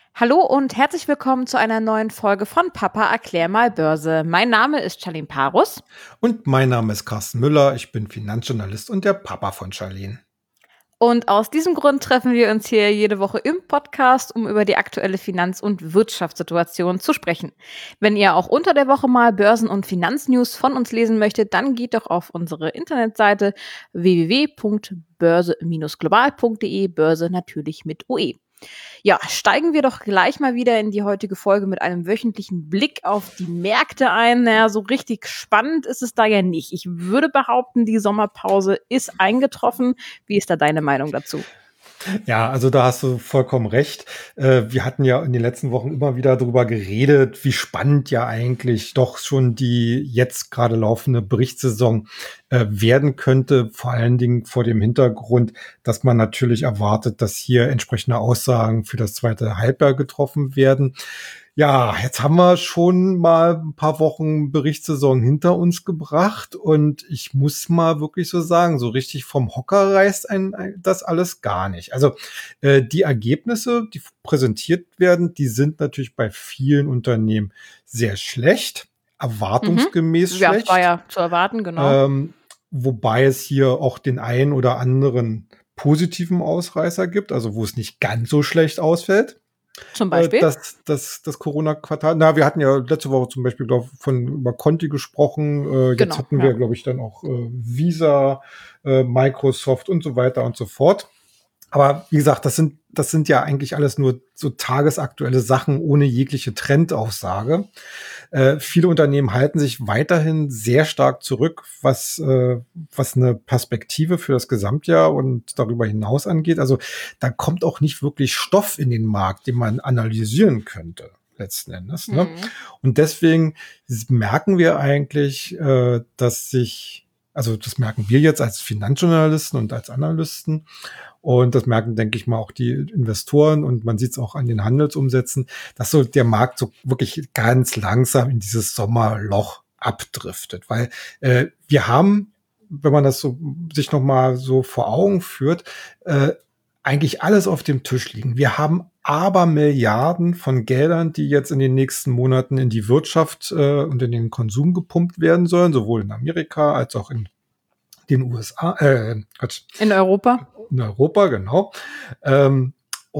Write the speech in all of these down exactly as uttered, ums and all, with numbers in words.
Hallo und herzlich willkommen zu einer neuen Folge von Papa erklär mal Börse. Mein Name ist Charlene Parus. Und mein Name ist Carsten Müller, ich bin Finanzjournalist und der Papa von Charlene. Und aus diesem Grund treffen wir uns hier jede Woche im Podcast, um über die aktuelle Finanz- und Wirtschaftssituation zu sprechen. Wenn ihr auch unter der Woche mal Börsen- und Finanznews von uns lesen möchtet, dann geht doch auf unsere Internetseite w w w punkt börse global punkt de, Börse natürlich mit O E. Ja, steigen wir doch gleich mal wieder in die heutige Folge mit einem wöchentlichen Blick auf die Märkte ein. Naja, so richtig spannend ist es da ja nicht. Ich würde behaupten, die Sommerpause ist eingetroffen. Wie ist da deine Meinung dazu? Ja, also da hast du vollkommen recht. Wir hatten ja in den letzten Wochen immer wieder darüber geredet, wie spannend ja eigentlich doch schon die jetzt gerade laufende Berichtssaison werden könnte. Vor allen Dingen vor dem Hintergrund, dass man natürlich erwartet, dass hier entsprechende Aussagen für das zweite Halbjahr getroffen werden. Ja, jetzt haben wir schon mal ein paar Wochen Berichtssaison hinter uns gebracht und ich muss mal wirklich so sagen, so richtig vom Hocker reißt ein, ein das alles gar nicht. Also äh, die Ergebnisse, die präsentiert werden, die sind natürlich bei vielen Unternehmen sehr schlecht, erwartungsgemäß Mhm. Ja, schlecht. war ja zu erwarten, genau. Ähm, wobei es hier auch den einen oder anderen positiven Ausreißer gibt, also wo es nicht ganz so schlecht ausfällt. Zum Beispiel? Das, das, das Corona-Quartal. Na, wir hatten ja letzte Woche zum Beispiel glaub, von über Conti gesprochen. Äh, jetzt Genau, hatten ja. wir, glaube ich, dann auch äh, Visa, äh, Microsoft und so weiter und so fort. Aber wie gesagt, das sind, das sind ja eigentlich alles nur so tagesaktuelle Sachen ohne jegliche Trendaussage. Äh, viele Unternehmen halten sich weiterhin sehr stark zurück, was, äh, was eine Perspektive für das Gesamtjahr und darüber hinaus angeht. Also da kommt auch nicht wirklich Stoff in den Markt, den man analysieren könnte, letzten Endes. Ne? Mhm. Und deswegen merken wir eigentlich, äh, dass sich, also das merken wir jetzt als Finanzjournalisten und als Analysten, und das merken, denke ich mal, auch die Investoren und man sieht es auch an den Handelsumsätzen, dass so der Markt so wirklich ganz langsam in dieses Sommerloch abdriftet. Weil äh, wir haben, wenn man das so sich noch mal so vor Augen führt, äh, eigentlich alles auf dem Tisch liegen. Wir haben aber Milliarden von Geldern, die jetzt in den nächsten Monaten in die Wirtschaft äh, und in den Konsum gepumpt werden sollen, sowohl in Amerika als auch in den U S A, äh, Quatsch, In Europa? in Europa, genau. Ähm,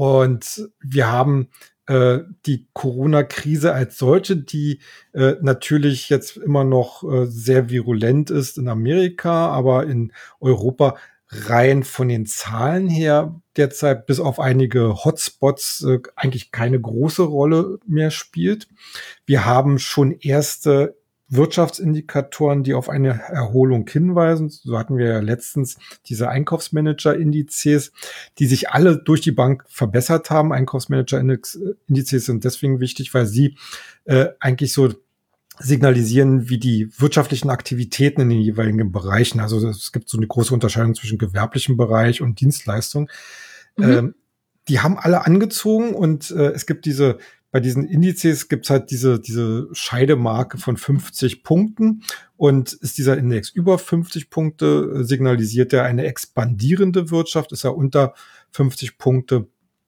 und wir haben äh, die Corona-Krise als solche, die äh, natürlich jetzt immer noch äh, sehr virulent ist in Amerika, aber in Europa rein von den Zahlen her derzeit bis auf einige Hotspots äh, eigentlich keine große Rolle mehr spielt. Wir haben schon erste Wirtschaftsindikatoren, die auf eine Erholung hinweisen. So hatten wir ja letztens diese Einkaufsmanager-Indizes, die sich alle durch die Bank verbessert haben. Einkaufsmanager-Indizes sind deswegen wichtig, weil sie äh, eigentlich so signalisieren, wie die wirtschaftlichen Aktivitäten in den jeweiligen Bereichen, also es gibt so eine große Unterscheidung zwischen gewerblichem Bereich und Dienstleistung. Mhm. Ähm, die haben alle angezogen und äh, es gibt diese bei diesen Indizes gibt's halt diese, diese Scheidemarke von fünfzig Punkten. Und ist dieser Index über fünfzig Punkte, signalisiert er eine expandierende Wirtschaft. Ist er unter fünfzig Punkte,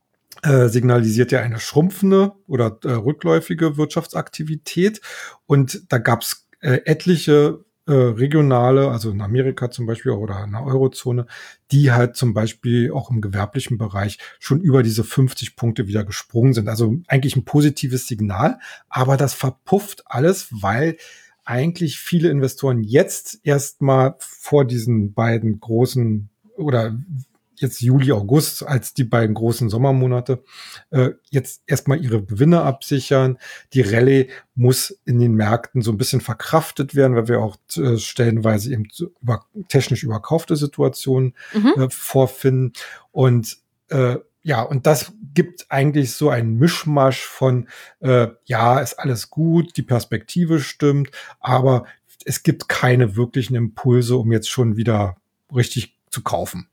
äh, signalisiert er eine schrumpfende oder äh, rückläufige Wirtschaftsaktivität. Und da gab's äh, etliche äh, regionale, also in Amerika zum Beispiel oder in der Eurozone, die halt zum Beispiel auch im gewerblichen Bereich schon über diese fünfzig Punkte wieder gesprungen sind. Also eigentlich ein positives Signal, aber das verpufft alles, weil eigentlich viele Investoren jetzt erstmal vor diesen beiden großen oder jetzt Juli, August als die beiden großen Sommermonate, äh, jetzt erstmal ihre Gewinne absichern. Die Rallye muss in den Märkten so ein bisschen verkraftet werden, weil wir auch äh, stellenweise eben über, technisch überkaufte Situationen mhm. äh, vorfinden. Und äh, ja, und das gibt eigentlich so einen Mischmasch von, äh, ja, ist alles gut, die Perspektive stimmt, aber es gibt keine wirklichen Impulse, um jetzt schon wieder richtig zu kaufen.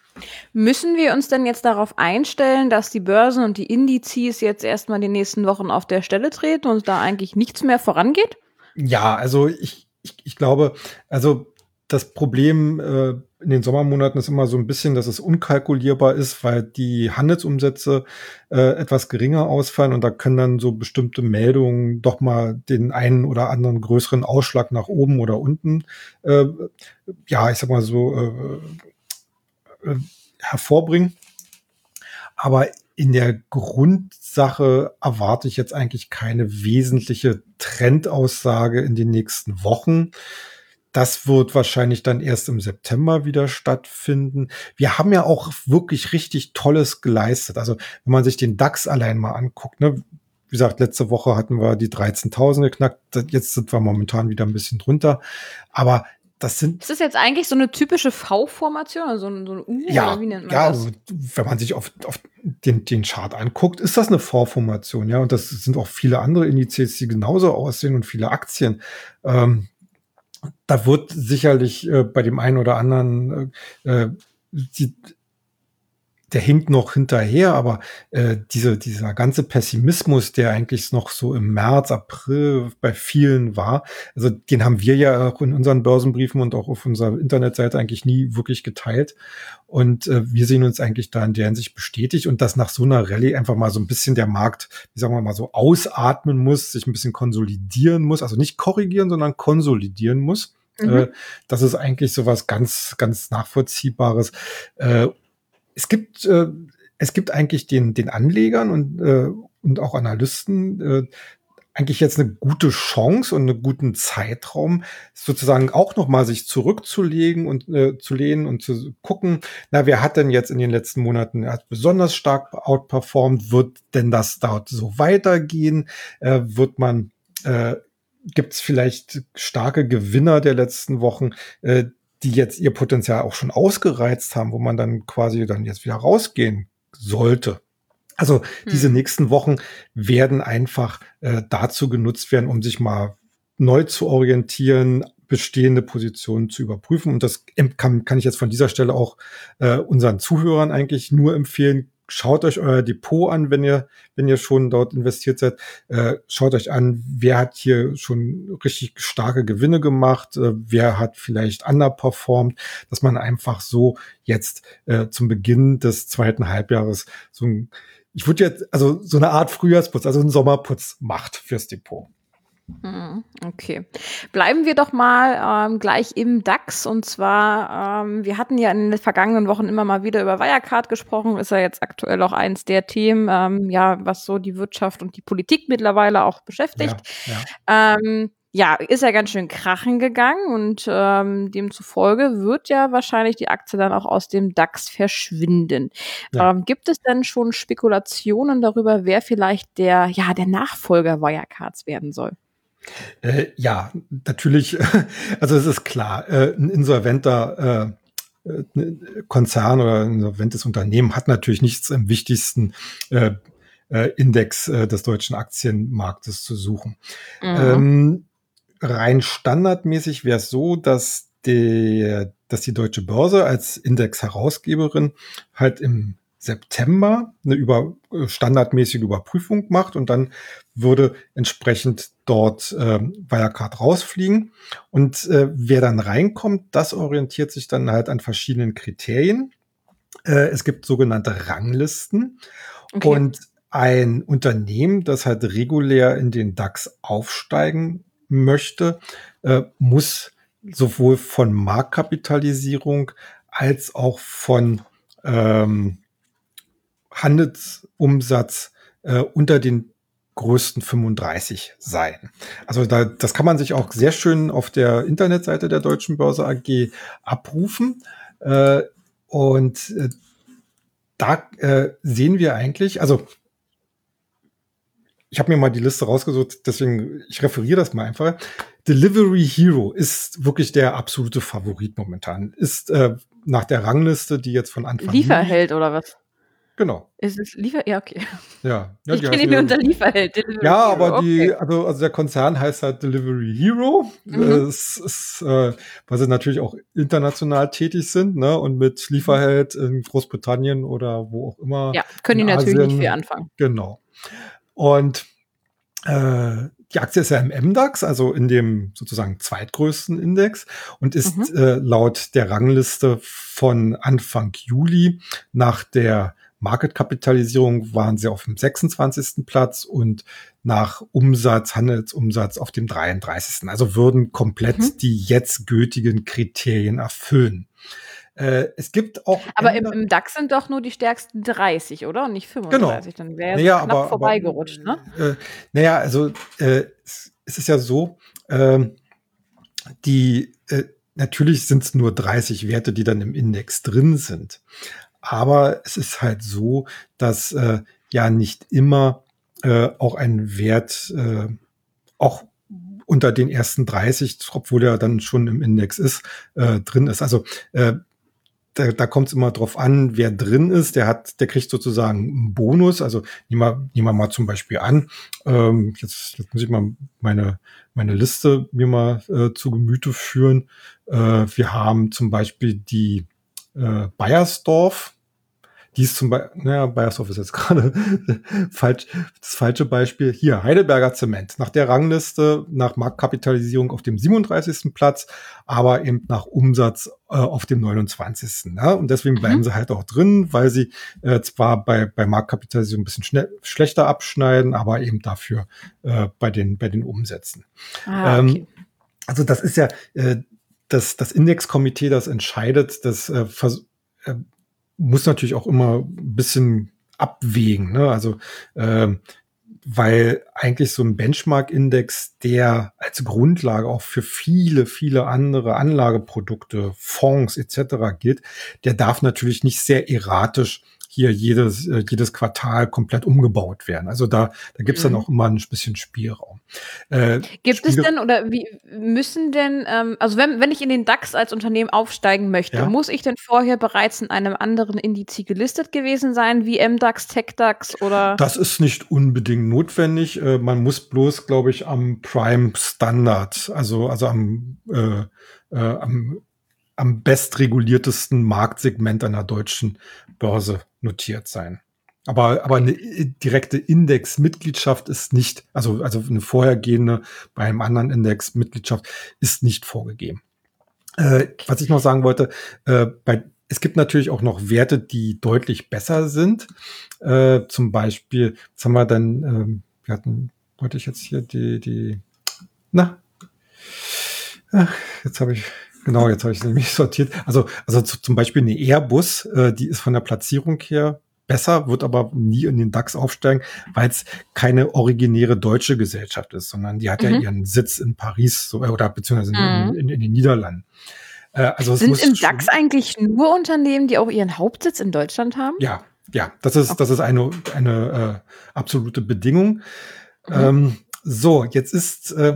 Müssen wir uns denn jetzt darauf einstellen, dass die Börsen und die Indizes jetzt erstmal die nächsten Wochen auf der Stelle treten und da eigentlich nichts mehr vorangeht? Ja, also ich, ich, ich glaube, also das Problem äh, in den Sommermonaten ist immer so ein bisschen, dass es unkalkulierbar ist, weil die Handelsumsätze äh, etwas geringer ausfallen und da können dann so bestimmte Meldungen doch mal den einen oder anderen größeren Ausschlag nach oben oder unten, äh, ja, ich sag mal so, äh, äh, hervorbringen. Aber in der Grundsache erwarte ich jetzt eigentlich keine wesentliche Trendaussage in den nächsten Wochen. Das wird wahrscheinlich dann erst im September wieder stattfinden. Wir haben ja auch wirklich richtig Tolles geleistet. Also wenn man sich den DAX allein mal anguckt, ne, wie gesagt, letzte Woche hatten wir die dreizehntausend geknackt. Jetzt sind wir momentan wieder ein bisschen drunter. Aber das sind. Ist das jetzt eigentlich so eine typische V-Formation, also so eine, so eine U, ja, oder wie nennt man ja, das? wenn man sich auf, auf den, den Chart anguckt, ist das eine V-Formation, ja. Und das sind auch viele andere Indizes, die genauso aussehen und viele Aktien. Ähm, Da wird sicherlich äh, bei dem einen oder anderen, äh, die, der hinkt noch hinterher, aber äh, diese, dieser ganze Pessimismus, der eigentlich noch so im März, April bei vielen war, also den haben wir ja auch in unseren Börsenbriefen und auch auf unserer Internetseite eigentlich nie wirklich geteilt. Und äh, wir sehen uns eigentlich da in der Hinsicht bestätigt und dass nach so einer Rallye einfach mal so ein bisschen der Markt, wie sagen wir mal, so ausatmen muss, sich ein bisschen konsolidieren muss, also nicht korrigieren, sondern konsolidieren muss. Mhm. Äh, das ist eigentlich so was ganz, ganz Nachvollziehbares. Äh, Es gibt, äh, es gibt eigentlich den, den Anlegern und, äh, und auch Analysten äh, eigentlich jetzt eine gute Chance und einen guten Zeitraum, sozusagen auch nochmal sich zurückzulegen und äh, zu lehnen und zu gucken, na, wer hat denn jetzt in den letzten Monaten hat besonders stark outperformt? Wird denn das dort so weitergehen? Äh, wird man, äh, gibt es vielleicht starke Gewinner der letzten Wochen, äh, die jetzt ihr Potenzial auch schon ausgereizt haben, wo man dann quasi dann jetzt wieder rausgehen sollte. Also diese hm. nächsten Wochen werden einfach äh, dazu genutzt werden, um sich mal neu zu orientieren, bestehende Positionen zu überprüfen. Und das kann, kann ich jetzt von dieser Stelle auch äh, unseren Zuhörern eigentlich nur empfehlen. Schaut euch euer Depot an, wenn ihr, wenn ihr schon dort investiert seid. Äh, schaut euch an, wer hat hier schon richtig starke Gewinne gemacht, äh, wer hat vielleicht underperformed, dass man einfach so jetzt äh, zum Beginn des zweiten Halbjahres so ein, ich würde jetzt, also so eine Art Frühjahrsputz, also einen Sommerputz macht fürs Depot. Okay. Bleiben wir doch mal ähm, gleich im DAX. Und zwar, ähm, wir hatten ja in den vergangenen Wochen immer mal wieder über Wirecard gesprochen. Ist ja jetzt aktuell auch eins der Themen, ähm, ja, was so die Wirtschaft und die Politik mittlerweile auch beschäftigt. Ja, ja. Ähm, ja, ist ja ganz schön krachen gegangen und ähm, demzufolge wird ja wahrscheinlich die Aktie dann auch aus dem DAX verschwinden. Ja. Ähm, gibt es denn schon Spekulationen darüber, wer vielleicht der, ja, der Nachfolger Wirecards werden soll? Äh, ja, natürlich, also es ist klar, äh, ein insolventer äh, Konzern oder ein insolventes Unternehmen hat natürlich nichts im wichtigsten äh, äh, Index äh, des deutschen Aktienmarktes zu suchen. Mhm. Ähm, rein standardmäßig wäre es so, dass die, dass die Deutsche Börse als Indexherausgeberin halt im September eine über, standardmäßige Überprüfung macht und dann würde entsprechend dort äh, Wirecard rausfliegen. Und äh, wer dann reinkommt, das orientiert sich dann halt an verschiedenen Kriterien. Äh, es gibt sogenannte Ranglisten. Okay. Und ein Unternehmen, das halt regulär in den DAX aufsteigen möchte, äh, muss sowohl von Marktkapitalisierung als auch von ähm, Handelsumsatz äh, unter den größten fünfunddreißig sein. Also da, das kann man sich auch sehr schön auf der Internetseite der Deutschen Börse A G abrufen. Äh, und äh, da äh, sehen wir eigentlich, also ich habe mir mal die Liste rausgesucht, deswegen, ich referiere das mal einfach. Delivery Hero ist wirklich der absolute Favorit momentan. Ist äh, nach der Rangliste, die jetzt von Anfang an Lieferheld oder was? Genau. Ist es Liefer? Ja, okay. Ja. ja ich kenne ihn nur unter Lieferheld. Delivery ja, Hero. aber die, okay. also, also der Konzern heißt halt Delivery Hero. Mhm. Es ist, äh, weil sie natürlich auch international tätig sind, ne? Und mit Lieferheld in Großbritannien oder wo auch immer. Ja, können die natürlich Asien, nicht viel anfangen. Genau. Und Äh, die Aktie ist ja im M DAX, also in dem sozusagen zweitgrößten Index und ist Mhm. äh, laut der Rangliste von Anfang Juli nach der Marketkapitalisierung waren sie auf dem sechsundzwanzigsten Platz und nach Umsatz, Handelsumsatz auf dem dreiunddreißigsten Also würden komplett Mhm. die jetzt gültigen Kriterien erfüllen. Äh, es gibt auch Aber im, Änder- im DAX sind doch nur die stärksten dreißig, oder? Und nicht Genau. fünfunddreißig. Dann wäre ja so Naja, knapp aber, aber vorbeigerutscht, ne? äh, naja, also äh, es es ist ja so, ähm, die äh, natürlich sind es nur dreißig Werte, die dann im Index drin sind. Aber es ist halt so, dass äh, ja nicht immer äh, auch ein Wert äh, auch unter den ersten dreißig, obwohl er dann schon im Index ist, äh, drin ist. Also äh, da, da kommt es immer drauf an, wer drin ist. Der hat, der kriegt sozusagen einen Bonus. Also nehmen wir, nehmen wir mal zum Beispiel an. Ähm, jetzt, jetzt muss ich mal meine meine Liste mir mal äh, zu Gemüte führen. Äh, wir haben zum Beispiel die äh, Bayersdorf. Die ist zum Beispiel, naja, Bayersdorf ist jetzt gerade falsch, das falsche Beispiel. Hier, Heidelberger Zement. Nach der Rangliste, nach Marktkapitalisierung auf dem siebenunddreißigsten Platz, aber eben nach Umsatz äh, auf dem neunundzwanzigsten Ja? Und deswegen bleiben Mhm. sie halt auch drin, weil sie äh, zwar bei, bei Marktkapitalisierung ein bisschen schnell, schlechter abschneiden, aber eben dafür äh, bei den, bei den Umsätzen. Ah, Ähm, okay. also das ist ja äh, das, das Indexkomitee, das entscheidet, das äh, vers- äh, muss natürlich auch immer ein bisschen abwägen. Ne? Also ähm, weil eigentlich so ein Benchmark-Index, der als Grundlage auch für viele, viele andere Anlageprodukte, Fonds et cetera gilt, der darf natürlich nicht sehr erratisch hier jedes, äh, jedes Quartal komplett umgebaut werden. Also da, da gibt's dann Mhm. auch immer ein bisschen Spielraum. Äh, Gibt es Spiel, denn oder wie müssen denn, ähm, also wenn, wenn ich in den DAX als Unternehmen aufsteigen möchte, ja. muss ich denn vorher bereits in einem anderen Indiz gelistet gewesen sein, wie M DAX, TechDAX oder? Das ist nicht unbedingt notwendig. Äh, man muss bloß, glaube ich, am Prime Standard, also, also am, äh, äh, am, am bestreguliertesten Marktsegment einer deutschen Börse notiert sein. Aber, aber Okay. eine direkte Index-Mitgliedschaft ist nicht, also, also eine vorhergehende bei einem anderen Index Mitgliedschaft ist nicht vorgegeben. Äh, Okay. was ich noch sagen wollte, äh, bei, es gibt natürlich auch noch Werte, die deutlich besser sind. Äh, zum Beispiel, was haben wir dann, ähm, wir hatten, wollte ich jetzt hier die, die, na, ach, jetzt habe ich, genau, jetzt habe ich es nämlich sortiert. Also, also zu, zum Beispiel eine Airbus, äh, die ist von der Platzierung her besser, wird aber nie in den DAX aufsteigen, weil es keine originäre deutsche Gesellschaft ist, sondern die hat ja Mhm. ihren Sitz in Paris so, oder beziehungsweise in, Mhm. in, in den Niederlanden. Äh, also es Sind muss im DAX schon, eigentlich nur Unternehmen, die auch ihren Hauptsitz in Deutschland haben? ja, ja, das ist, das Okay. ist eine, eine äh, absolute Bedingung. Mhm. Ähm, so, jetzt ist äh,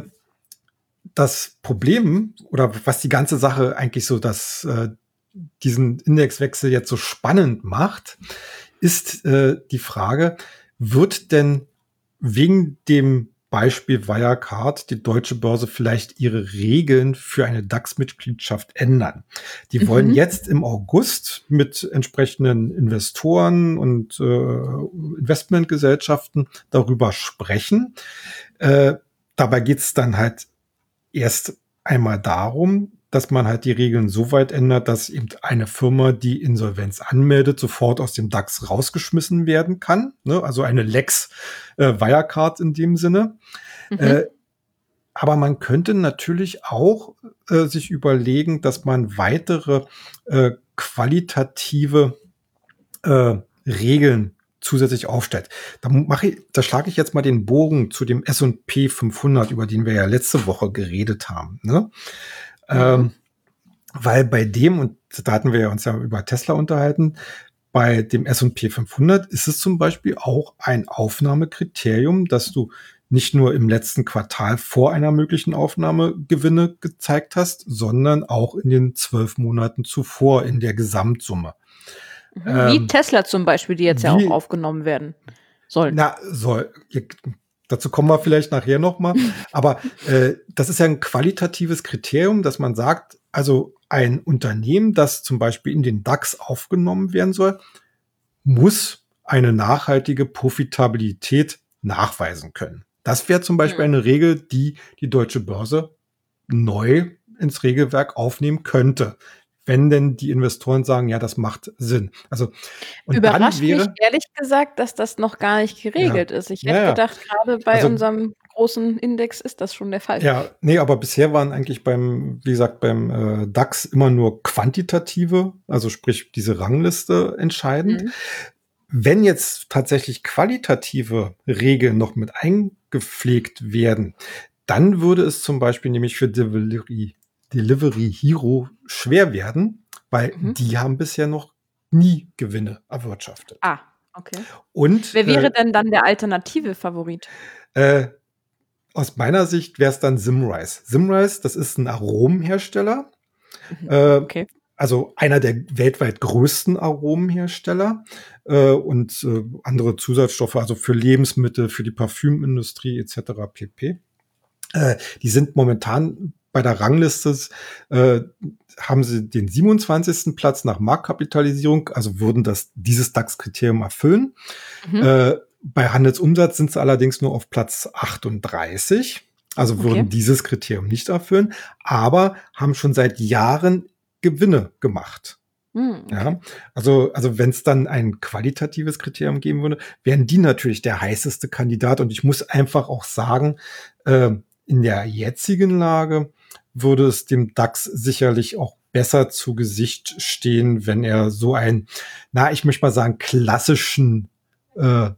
das Problem oder was die ganze Sache eigentlich so, dass äh, diesen Indexwechsel jetzt so spannend macht, ist äh, die Frage, wird denn wegen dem Beispiel Wirecard die deutsche Börse vielleicht ihre Regeln für eine DAX-Mitgliedschaft ändern? Die wollen Mhm. jetzt im August mit entsprechenden Investoren und äh, Investmentgesellschaften darüber sprechen. Äh, dabei geht es dann halt erst einmal darum, dass man halt die Regeln so weit ändert, dass eben eine Firma, die Insolvenz anmeldet, sofort aus dem DAX rausgeschmissen werden kann. Ne? Also eine Lex äh, Wirecard in dem Sinne. Äh, Mhm. aber man könnte natürlich auch äh, sich überlegen, dass man weitere äh, qualitative äh, Regeln zusätzlich aufstellt. Da mache ich, da schlage ich jetzt mal den Bogen zu dem S und P fünfhundert, über den wir ja letzte Woche geredet haben. Ne? Mhm. Ähm, weil bei dem, und da hatten wir uns ja über Tesla unterhalten, bei dem S und P fünfhundert ist es zum Beispiel auch ein Aufnahmekriterium, dass du nicht nur im letzten Quartal vor einer möglichen Aufnahme Gewinne gezeigt hast, sondern auch in den zwölf Monaten zuvor in der Gesamtsumme. Mhm. Wie Ähm, Tesla zum Beispiel, die jetzt ja auch wie, aufgenommen werden sollen. na, soll, dazu kommen wir vielleicht nachher nochmal. Aber äh, das ist ja ein qualitatives Kriterium, dass man sagt, also ein Unternehmen, das zum Beispiel in den DAX aufgenommen werden soll, muss eine nachhaltige Profitabilität nachweisen können. Das wäre zum Beispiel Mhm. eine Regel, die die Deutsche Börse neu ins Regelwerk aufnehmen könnte, wenn denn die Investoren sagen, ja, das macht Sinn. Also, und dann Überrascht mich wäre ehrlich gesagt, dass das noch gar nicht ja, geregelt ist. Ich ja, hätte ja. gedacht, grade bei Also unserem großen Index ist das schon der Fall. ja, ne, aber bisher waren eigentlich beim, wie gesagt, beim äh, DAX immer nur quantitative, also sprich diese Rangliste entscheidend. Mhm. Wenn jetzt tatsächlich qualitative Regeln noch mit eingepflegt werden, dann würde es zum Beispiel nämlich für Delivery, Delivery Hero schwer werden, weil Mhm. die haben bisher noch nie Gewinne erwirtschaftet. Ah, okay. Und Wer wäre äh, denn dann der alternative Favorit? äh, aus meiner Sicht wäre es dann Symrise. Symrise, das ist ein Aromenhersteller, Mhm. äh, Okay. also einer der weltweit größten Aromenhersteller äh, und äh, andere Zusatzstoffe, also für Lebensmittel, für die Parfümindustrie et cetera pp. Äh, die sind momentan bei der Rangliste, äh, haben sie den siebenundzwanzigsten Platz nach Marktkapitalisierung, also würden das dieses DAX-Kriterium erfüllen. Mhm. Äh, bei Handelsumsatz sind sie allerdings nur auf Platz achtunddreißig, also würden Okay. dieses Kriterium nicht erfüllen, aber haben schon seit Jahren Gewinne gemacht. Hm, okay. Ja, also, also wenn es dann ein qualitatives Kriterium geben würde, wären die natürlich der heißeste Kandidat. Und ich muss einfach auch sagen, äh, in der jetzigen Lage würde es dem DAX sicherlich auch besser zu Gesicht stehen, wenn er so ein, na, ich möchte mal sagen, klassischen äh,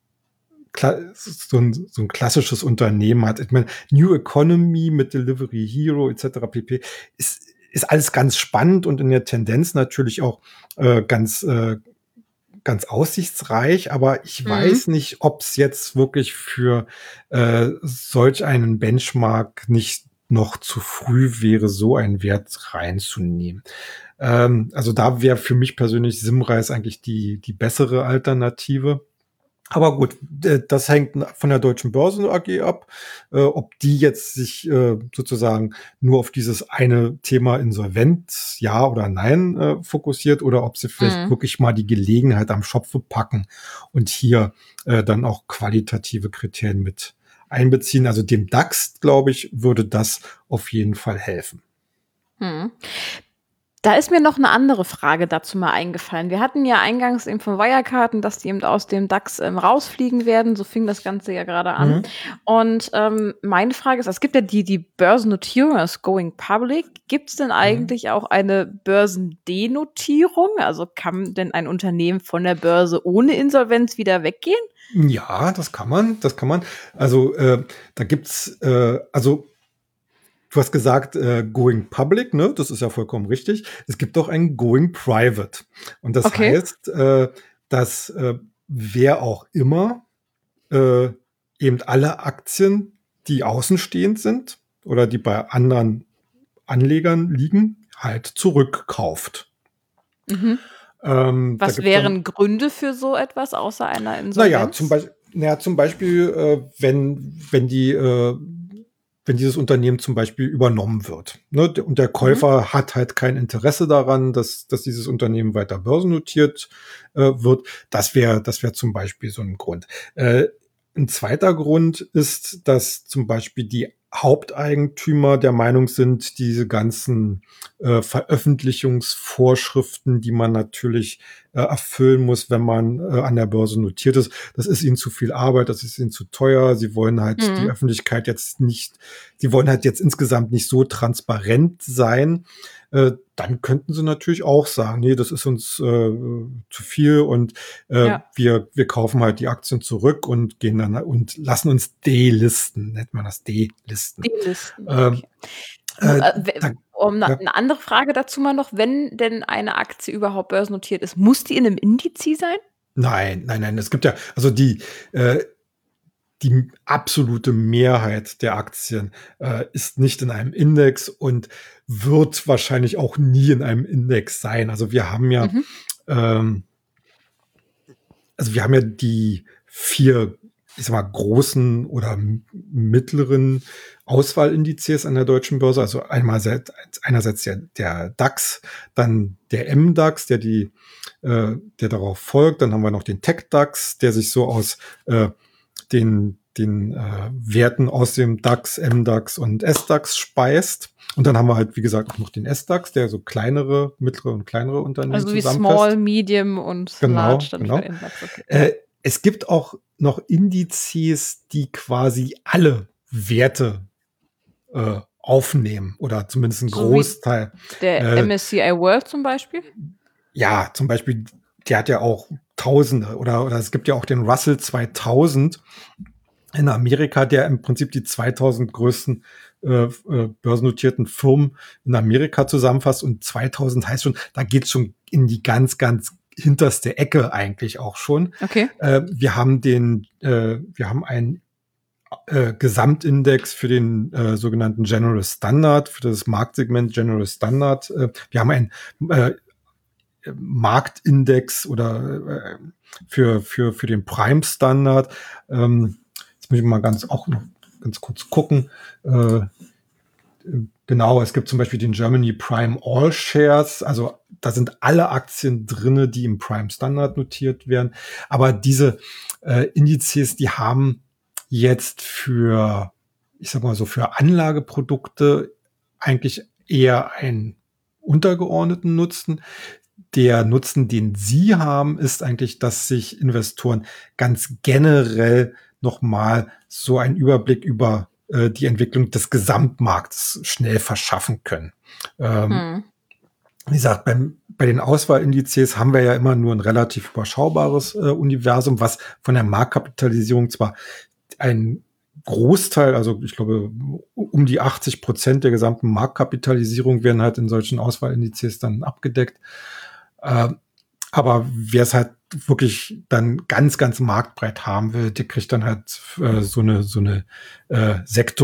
kla- so ein, so ein klassisches Unternehmen hat. Ich meine, New Economy mit Delivery Hero et cetera pp. ist, ist alles ganz spannend und in der Tendenz natürlich auch äh, ganz, äh, ganz aussichtsreich, aber ich Mhm. weiß nicht, ob es jetzt wirklich für äh, solch einen Benchmark nicht noch zu früh wäre, so einen Wert reinzunehmen. Ähm, also da wäre für mich persönlich Simrise eigentlich die, die bessere Alternative. Aber gut, d- das hängt von der Deutschen Börse A G ab, äh, ob die jetzt sich äh, sozusagen nur auf dieses eine Thema Insolvenz, ja oder nein, äh, fokussiert oder ob sie vielleicht Mhm. wirklich mal die Gelegenheit am Schopfe packen und hier äh, dann auch qualitative Kriterien mit einbeziehen. Also dem DAX, glaube ich, würde das auf jeden Fall helfen. Mhm. Da ist mir noch eine andere Frage dazu mal eingefallen. Wir hatten ja eingangs eben von Wirecard, dass die eben aus dem DAX, ähm, rausfliegen werden. So fing das Ganze ja gerade an. Mhm. Und, ähm, meine Frage ist, es gibt ja die die Börsennotierung, das Going Public. Gibt's denn Mhm. eigentlich auch eine Börsendenotierung? Also, kann denn ein Unternehmen von der Börse ohne Insolvenz wieder weggehen? Ja, das kann man, das kann man. Also äh, da gibt's, äh, also du hast gesagt, äh, Going Public, ne? Das ist ja vollkommen richtig. Es gibt auch ein Going Private. Und das Okay. heißt, äh, dass äh, wer auch immer äh, eben alle Aktien, die außenstehend sind oder die bei anderen Anlegern liegen, halt zurückkauft. Mhm. Ähm, da Was gibt's dann, wären Gründe für so etwas außer einer naja, zum Insolvenz? Beispiel, naja, zum Beispiel, äh, wenn, wenn die äh, wenn dieses Unternehmen zum Beispiel übernommen wird. Ne? Und der Mhm. Käufer hat halt kein Interesse daran, dass, dass dieses Unternehmen weiter börsennotiert äh, wird. Das wäre das wäre zum Beispiel so ein Grund. Äh, ein zweiter Grund ist, dass zum Beispiel die Haupteigentümer der Meinung sind, diese ganzen äh, Veröffentlichungsvorschriften, die man natürlich äh, erfüllen muss, wenn man äh, an der Börse notiert ist, das ist ihnen zu viel Arbeit, das ist ihnen zu teuer. Sie wollen halt die Mhm. Öffentlichkeit jetzt nicht, sie wollen halt jetzt insgesamt nicht so transparent sein. Äh, dann könnten sie natürlich auch sagen, nee, das ist uns äh, zu viel und äh, Ja. wir, wir kaufen halt die Aktien zurück und gehen dann und lassen uns delisten, nennt man das delisten. Delisten, Ähm, okay. Mu äh, äh, we da, um 'ne ja, 'ne andere Frage dazu mal noch, wenn denn eine Aktie überhaupt börsennotiert ist, muss die in 'nem Indiz sein? nein, nein, nein, es gibt ja, also die, äh, die absolute Mehrheit der Aktien äh, ist nicht in einem Index und wird wahrscheinlich auch nie in einem Index sein. Also wir haben ja, Mhm. ähm, also wir haben ja die vier, ich sag mal, großen oder m- mittleren Auswahlindizes an der deutschen Börse. Also einmal seit, einerseits der, der DAX, dann der M DAX, der die, äh, der darauf folgt. Dann haben wir noch den Tech DAX, der sich so aus äh, den den äh, Werten aus dem DAX, MDAX und SDAX speist. Und dann haben wir halt, wie gesagt, auch noch den SDAX, der so kleinere, mittlere und kleinere Unternehmen Also wie zusammenfasst. Small, Medium und Genau, Large dann genau. für Index. Okay. Äh, es gibt auch noch Indizes, die quasi alle Werte äh, aufnehmen oder zumindest einen So Großteil. Der Äh, M S C I World zum Beispiel? Ja, zum Beispiel, der hat ja auch Tausende oder, oder es gibt ja auch den Russell zweitausend in Amerika, der im Prinzip die zweitausend größten äh, äh, börsennotierten Firmen in Amerika zusammenfasst, und zweitausend heißt schon, da geht's schon in die ganz, ganz hinterste Ecke eigentlich auch schon. Okay. Äh, wir haben den, äh, wir haben einen äh, Gesamtindex für den äh, sogenannten General Standard, für das Marktsegment General Standard. Äh, wir haben einen äh, Marktindex oder äh, für, für, für den Prime Standard. Ähm, jetzt muss ich mal ganz, auch noch ganz kurz gucken. Äh, genau, es gibt zum Beispiel den Germany Prime All Shares. Also da sind alle Aktien drinne, die im Prime Standard notiert werden. Aber diese äh, Indizes, die haben jetzt für, ich sag mal so, für Anlageprodukte eigentlich eher einen untergeordneten Nutzen. Der Nutzen, den Sie haben, ist eigentlich, dass sich Investoren ganz generell nochmal so einen Überblick über äh, die Entwicklung des Gesamtmarktes schnell verschaffen können. Ähm, hm. Wie gesagt, beim, bei den Auswahlindizes haben wir ja immer nur ein relativ überschaubares äh, Universum, was von der Marktkapitalisierung zwar ein Großteil, also ich glaube um die achtzig Prozent der gesamten Marktkapitalisierung werden halt in solchen Auswahlindizes dann abgedeckt. Äh, aber wer es halt wirklich dann ganz, ganz marktbreit haben will, der kriegt dann halt äh, so eine, so eine äh,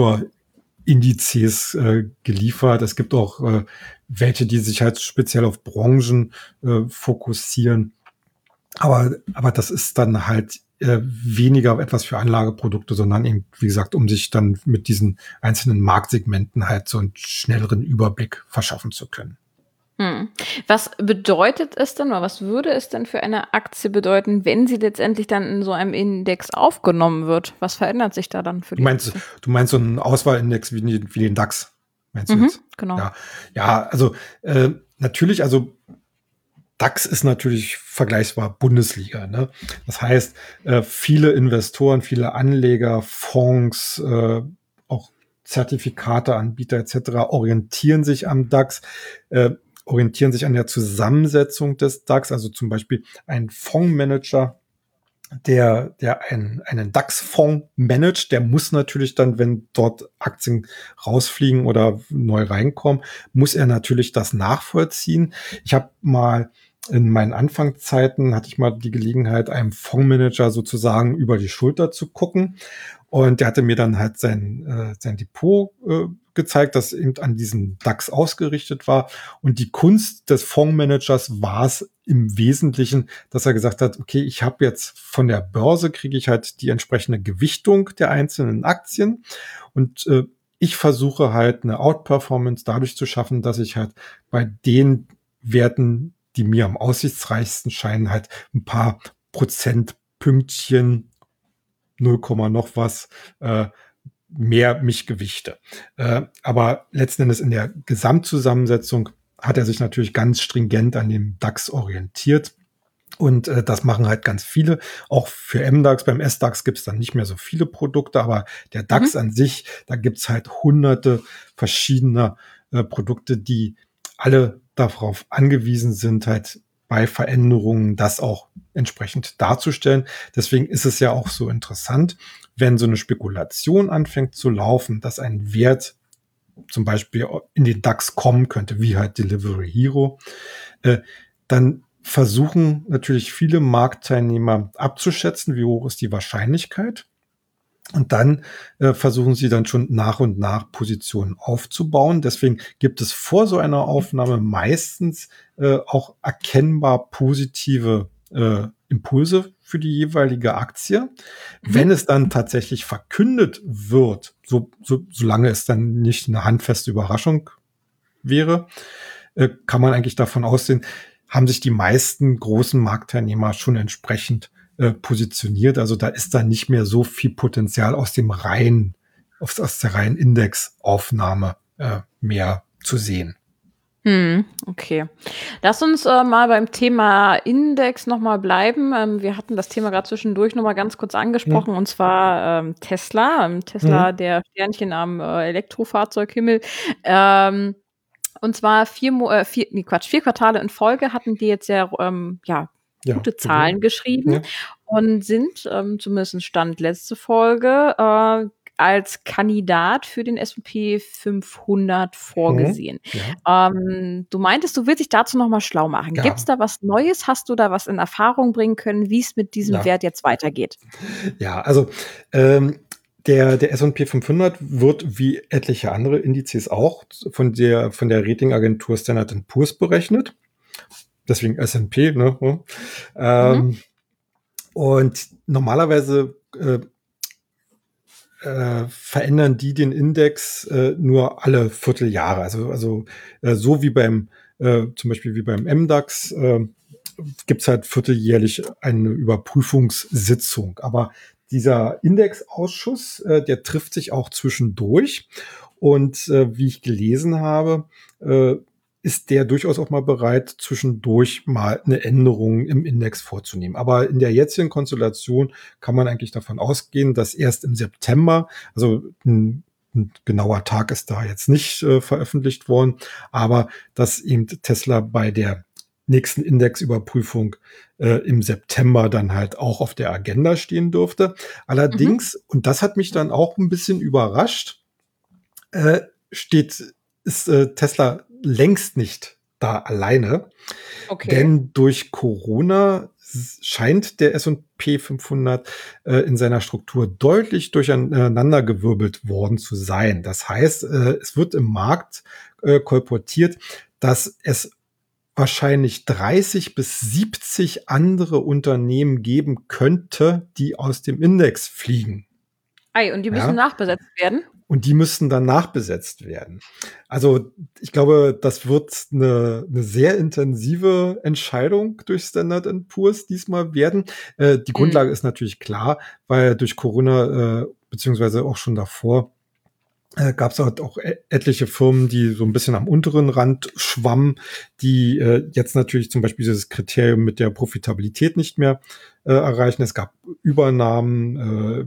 Sektorindizes äh, geliefert. Es gibt auch äh, welche, die sich halt speziell auf Branchen äh, fokussieren. Aber, aber das ist dann halt äh, weniger etwas für Anlageprodukte, sondern eben, wie gesagt, um sich dann mit diesen einzelnen Marktsegmenten halt so einen schnelleren Überblick verschaffen zu können. Hm. Was bedeutet es denn, oder was würde es denn für eine Aktie bedeuten, wenn sie letztendlich dann in so einem Index aufgenommen wird? Was verändert sich da dann für die Du meinst, Aktie? du meinst so einen Auswahlindex wie, wie den DAX, meinst du Mhm, jetzt? genau. Ja, ja, also äh, natürlich, also DAX ist natürlich vergleichbar Bundesliga. Ne? Das heißt, äh, viele Investoren, viele Anleger, Fonds, äh, auch Zertifikateanbieter et cetera orientieren sich am DAX, äh, orientieren sich an der Zusammensetzung des DAX. Also zum Beispiel ein Fondsmanager, der, der einen, einen DAX-Fonds managt, der muss natürlich dann, wenn dort Aktien rausfliegen oder neu reinkommen, muss er natürlich das nachvollziehen. Ich habe mal in meinen Anfangszeiten hatte ich mal die Gelegenheit, einem Fondsmanager sozusagen über die Schulter zu gucken. Und der hatte mir dann halt sein, äh, sein Depot äh, gezeigt, das eben an diesen DAX ausgerichtet war. Und die Kunst des Fondsmanagers war es im Wesentlichen, dass er gesagt hat, okay, ich habe jetzt von der Börse, kriege ich halt die entsprechende Gewichtung der einzelnen Aktien. Und äh, ich versuche halt eine Outperformance dadurch zu schaffen, dass ich halt bei den Werten, die mir am aussichtsreichsten scheinen, halt ein paar Prozentpünktchen, null, noch was, äh, mehr mich gewichte. Äh, aber letzten Endes in der Gesamtzusammensetzung hat er sich natürlich ganz stringent an dem DAX orientiert. Und äh, das machen halt ganz viele. Auch für MDAX, beim SDAX gibt es dann nicht mehr so viele Produkte, aber der DAX mhm. an sich, da gibt es halt hunderte verschiedener äh, Produkte, die alle darauf angewiesen sind, halt bei Veränderungen das auch entsprechend darzustellen. Deswegen ist es ja auch so interessant, wenn so eine Spekulation anfängt zu laufen, dass ein Wert zum Beispiel in den DAX kommen könnte, wie halt Delivery Hero, äh, dann versuchen natürlich viele Marktteilnehmer abzuschätzen, wie hoch ist die Wahrscheinlichkeit. Und dann äh, versuchen sie dann schon nach und nach Positionen aufzubauen. Deswegen gibt es vor so einer Aufnahme meistens äh, auch erkennbar positive äh, Impulse für die jeweilige Aktie. Mhm. Wenn es dann tatsächlich verkündet wird, so, so, solange es dann nicht eine handfeste Überraschung wäre, äh, kann man eigentlich davon ausgehen, haben sich die meisten großen Marktteilnehmer schon entsprechend äh, positioniert. Also da ist da nicht mehr so viel Potenzial aus dem reinen, aus, aus der reinen Indexaufnahme äh, mehr zu sehen. Hm, okay. Lass uns äh, mal beim Thema Index nochmal bleiben. Ähm, wir hatten das Thema gerade zwischendurch nochmal ganz kurz angesprochen, mhm. und zwar ähm, Tesla. Ähm, Tesla, mhm. der Sternchen am äh, Elektrofahrzeughimmel. Ähm, und zwar vier, äh, vier, nee, Quatsch, vier Quartale in Folge hatten die jetzt ja, ähm, ja gute ja, Zahlen mhm. geschrieben ja. und sind, ähm, zumindest Stand letzte Folge, äh, als Kandidat für den S und P fünfhundert vorgesehen. Ja. Ähm, du meintest, du willst dich dazu noch mal schlau machen. Ja. Gibt es da was Neues? Hast du da was in Erfahrung bringen können, wie es mit diesem ja. Wert jetzt weitergeht? Ja, also ähm, der, der S und P fünfhundert wird wie etliche andere Indizes auch von der, von der Ratingagentur Standard and Poor's berechnet. Deswegen S und P. Ne? Mhm. Ähm, und normalerweise äh, Äh, verändern die den Index äh, nur alle Vierteljahre. Also, also äh, so wie beim, äh, zum Beispiel wie beim M DAX, äh, gibt's halt vierteljährlich eine Überprüfungssitzung. Aber dieser Indexausschuss, äh, der trifft sich auch zwischendurch. Und äh, wie ich gelesen habe, äh, ist der durchaus auch mal bereit, zwischendurch mal eine Änderung im Index vorzunehmen. Aber in der jetzigen Konstellation kann man eigentlich davon ausgehen, dass erst im September, also ein, ein genauer Tag ist da jetzt nicht äh, veröffentlicht worden, aber dass eben Tesla bei der nächsten Indexüberprüfung äh, im September dann halt auch auf der Agenda stehen dürfte. Allerdings, mhm. und das hat mich dann auch ein bisschen überrascht, äh, steht, ist äh, Tesla längst nicht da alleine. Okay. Denn durch Corona scheint der S und P fünfhundert äh, in seiner Struktur deutlich durcheinandergewirbelt worden zu sein. Das heißt, äh, es wird im Markt äh, kolportiert, dass es wahrscheinlich dreißig bis siebzig andere Unternehmen geben könnte, die aus dem Index fliegen. Ei, und die müssen ja nachbesetzt werden? Und die müssten dann nachbesetzt werden. Also ich glaube, das wird eine, eine sehr intensive Entscheidung durch Standard and Poor's diesmal werden. Äh, die Grundlage mhm. ist natürlich klar, weil durch Corona, äh, beziehungsweise auch schon davor, äh, gab es halt auch etliche Firmen, die so ein bisschen am unteren Rand schwammen, die äh, jetzt natürlich zum Beispiel dieses Kriterium mit der Profitabilität nicht mehr äh, erreichen. Es gab Übernahmen, äh,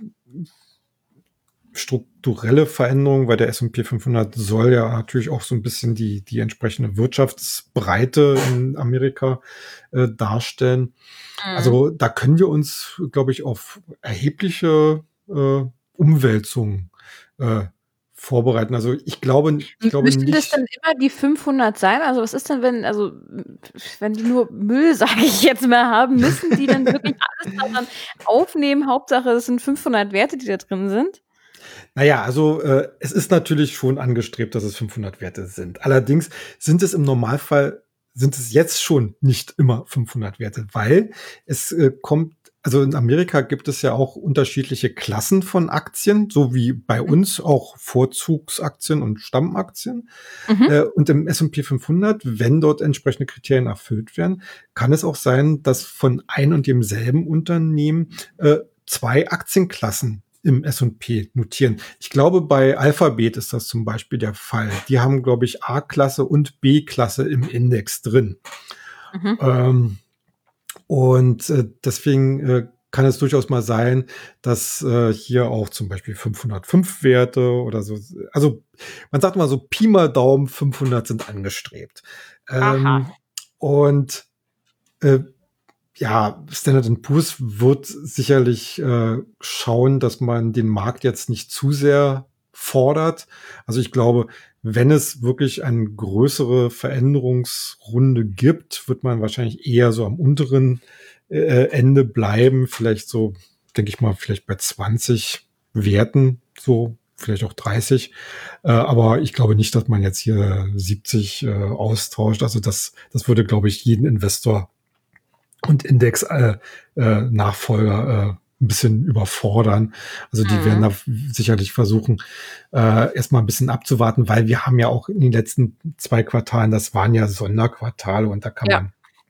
strukturelle Veränderungen, weil der S und P fünfhundert soll ja natürlich auch so ein bisschen die, die entsprechende Wirtschaftsbreite in Amerika äh, darstellen. Mhm. Also da können wir uns, glaube ich, auf erhebliche äh, Umwälzungen äh, vorbereiten. Also ich glaube, ich glaube Müssen nicht. das dann immer die fünfhundert sein? Also was ist denn, wenn, also wenn die nur Müll, sage ich jetzt mal, haben, müssen die dann wirklich alles daran aufnehmen? Hauptsache, es sind fünfhundert Werte, die da drin sind? Naja, also äh, es ist natürlich schon angestrebt, dass es fünfhundert Werte sind. Allerdings sind es im Normalfall, sind es jetzt schon nicht immer fünfhundert Werte, weil es äh, kommt, also in Amerika gibt es ja auch unterschiedliche Klassen von Aktien, so wie bei uns auch Vorzugsaktien und Stammaktien. Mhm. Äh, und im S und P fünfhundert, wenn dort entsprechende Kriterien erfüllt werden, kann es auch sein, dass von ein und demselben Unternehmen äh, zwei Aktienklassen im S und P notieren. Ich glaube, bei Alphabet ist das zum Beispiel der Fall. Die haben, glaube ich, A-Klasse und B-Klasse im Index drin. Mhm. Ähm, und äh, deswegen äh, kann es durchaus mal sein, dass äh, hier auch zum Beispiel fünfhundertfünf Werte oder so, also man sagt mal so Pi mal Daumen, fünfhundert sind angestrebt. Ähm, und äh, ja, Standard and Poor's wird sicherlich äh, schauen, dass man den Markt jetzt nicht zu sehr fordert. Also ich glaube, wenn es wirklich eine größere Veränderungsrunde gibt, wird man wahrscheinlich eher so am unteren äh, Ende bleiben. Vielleicht so, denke ich mal, vielleicht bei zwanzig Werten, so vielleicht auch dreißig. Äh, aber ich glaube nicht, dass man jetzt hier siebzig äh, austauscht. Also das, das würde, glaube ich, jeden Investor und Index-Nachfolger äh, äh, ein bisschen überfordern. Also die mhm. werden da sicherlich versuchen, äh, erstmal ein bisschen abzuwarten, weil wir haben ja auch in den letzten zwei Quartalen, das waren ja Sonderquartale und da kann ja. man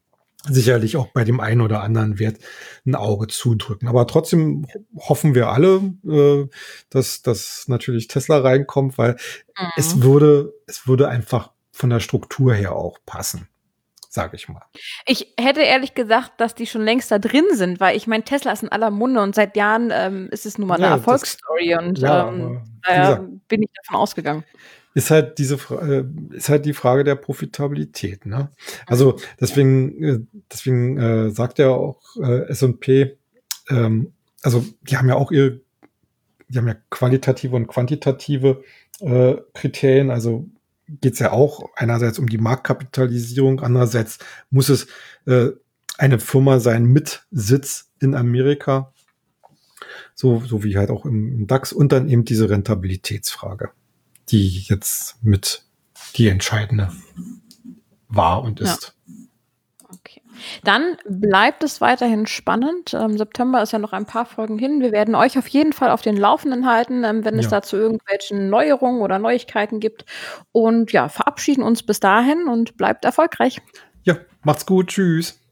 sicherlich auch bei dem einen oder anderen Wert ein Auge zudrücken. Aber trotzdem hoffen wir alle, äh, dass, dass natürlich Tesla reinkommt, weil Mhm. es würde, es würde einfach von der Struktur her auch passen, sage ich mal. Ich hätte ehrlich gesagt, dass die schon längst da drin sind, weil ich meine, Tesla ist in aller Munde und seit Jahren ähm, ist es nun mal eine Ja, das- Erfolgsstory und ja, ähm, aber wie daher gesagt, bin ich davon ausgegangen. ist halt diese Fra- äh, ist halt die Frage der Profitabilität, ne? Also deswegen äh, deswegen äh, sagt ja auch äh, S und P, ähm, also die haben ja auch ihr die haben ja qualitative und quantitative äh, Kriterien, also geht es ja auch einerseits um die Marktkapitalisierung, andererseits muss es äh, eine Firma sein mit Sitz in Amerika, so, so wie halt auch im, im DAX, und dann eben diese Rentabilitätsfrage, die jetzt mit die entscheidende war und Ja. ist. Okay. Dann bleibt es weiterhin spannend. Im September ist ja noch ein paar Folgen hin. Wir werden euch auf jeden Fall auf den Laufenden halten, ähm, wenn es Ja. dazu irgendwelchen Neuerungen oder Neuigkeiten gibt. Und ja, verabschieden uns bis dahin und bleibt erfolgreich. Ja, macht's gut, tschüss.